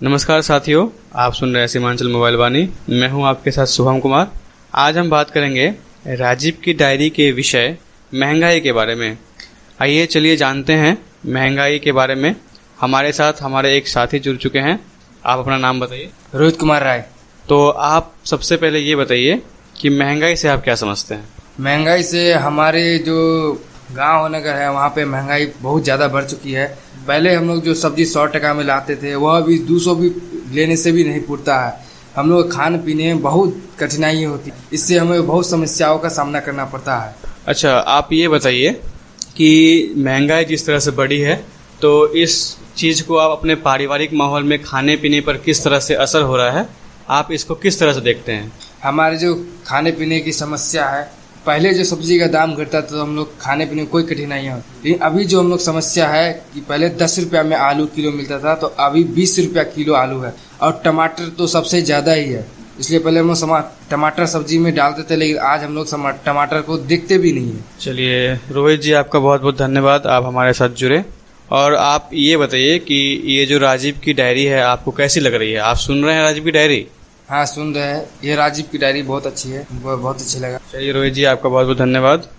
नमस्कार साथियों, आप सुन रहे हैं सीमांचल मोबाइल वाणी। मैं हूं आपके साथ शुभम कुमार। आज हम बात करेंगे राजीव की डायरी के विषय महंगाई के बारे में। आइए चलिए जानते हैं महंगाई के बारे में। हमारे साथ हमारे एक साथी जुड़ चुके हैं। आप अपना नाम बताइए। रोहित कुमार राय। तो आप सबसे पहले ये बताइए कि महंगाई से आप क्या समझते हैं? महंगाई से हमारे जो गांव नगर है वहाँ पे महंगाई बहुत ज़्यादा बढ़ चुकी है। पहले हम लोग जो सब्जी 100 टका में लाते थे वह अभी 200 भी लेने से भी नहीं पुरता है। हम लोग खाने पीने में बहुत कठिनाई होती है, इससे हमें बहुत समस्याओं का सामना करना पड़ता है। अच्छा, आप ये बताइए कि महंगाई जिस तरह से बढ़ी है तो इस चीज़ को आप अपने पारिवारिक माहौल में खाने पीने पर किस तरह से असर हो रहा है, आप इसको किस तरह से देखते हैं? हमारे जो खाने पीने की समस्या है, पहले जो सब्जी का दाम घटता था तो हम लोग खाने पीने में कोई कठिनाई होती, लेकिन अभी जो हम लोग समस्या है कि पहले 10 रुपया में आलू किलो मिलता था तो अभी 20 रुपया किलो आलू है, और टमाटर तो सबसे ज़्यादा ही है। इसलिए पहले हम लोग टमाटर सब्जी में डालते थे, लेकिन आज हम लोग टमाटर को देखते भी नहीं है। चलिए रोहित जी, आपका बहुत बहुत धन्यवाद, आप हमारे साथ जुड़े। और आप ये बताइए कि ये जो राजीव की डायरी है आपको कैसी लग रही है? आप सुन रहे हैं राजीव की डायरी? हाँ, सुन रहे हैं। ये राजीव की डायरी बहुत अच्छी है, हमको बहुत अच्छी लगा। चलिए रोहित जी, आपका बहुत बहुत धन्यवाद।